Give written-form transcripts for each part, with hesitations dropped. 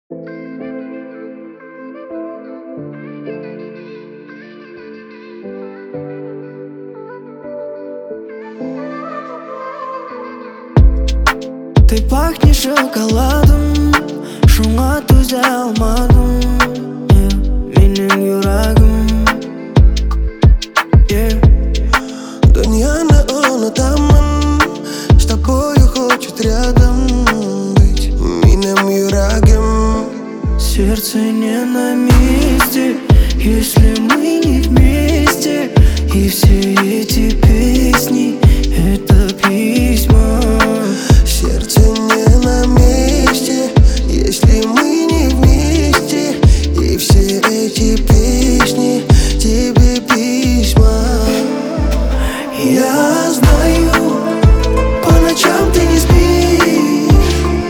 Ты пахнешь шоколадом, шуңа түзә алмадым, менің йөрәгім. Дөньяны онытамын, с тобою хочет рядом быть минем йөрәгем. Сердце не на месте, если мы не вместе. И все эти песни — это письма. Сердце не на месте, если мы не вместе. И все эти песни тебе письма. Я знаю, по ночам ты не спишь,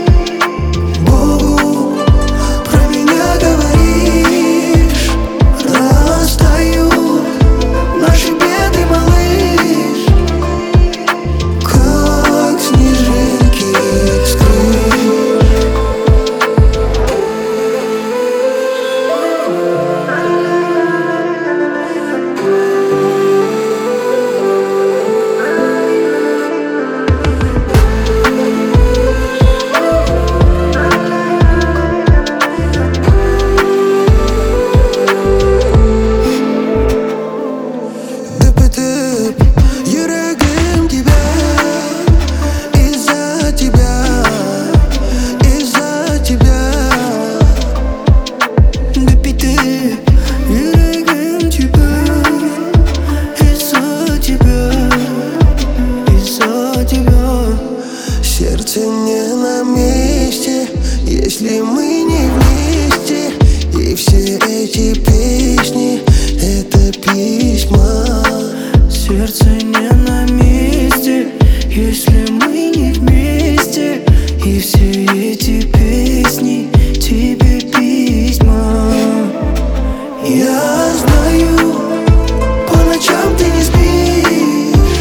Богу про меня говоришь. Растают наши беды, малыш, Как снежинки скрыть. Йөрәгем тебя, из-за тебя, из-за тебя. Дөп-дөп, йөрәгем тебя, из-за тебя, из-за тебя. Сердце не на месте, если мы не вместе. И все эти песни — это письма. Сердце не на месте, если мы не вместе. И все эти песни тебе письма. Я знаю, по ночам ты не спишь,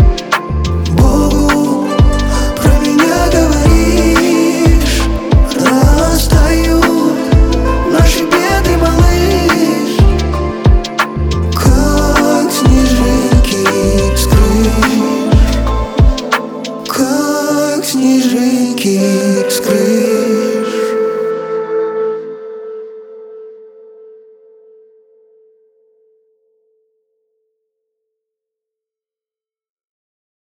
Богу про меня говоришь. Растают наши беды, малыш, Как снежинки скрыть. Как снежинки скрыть.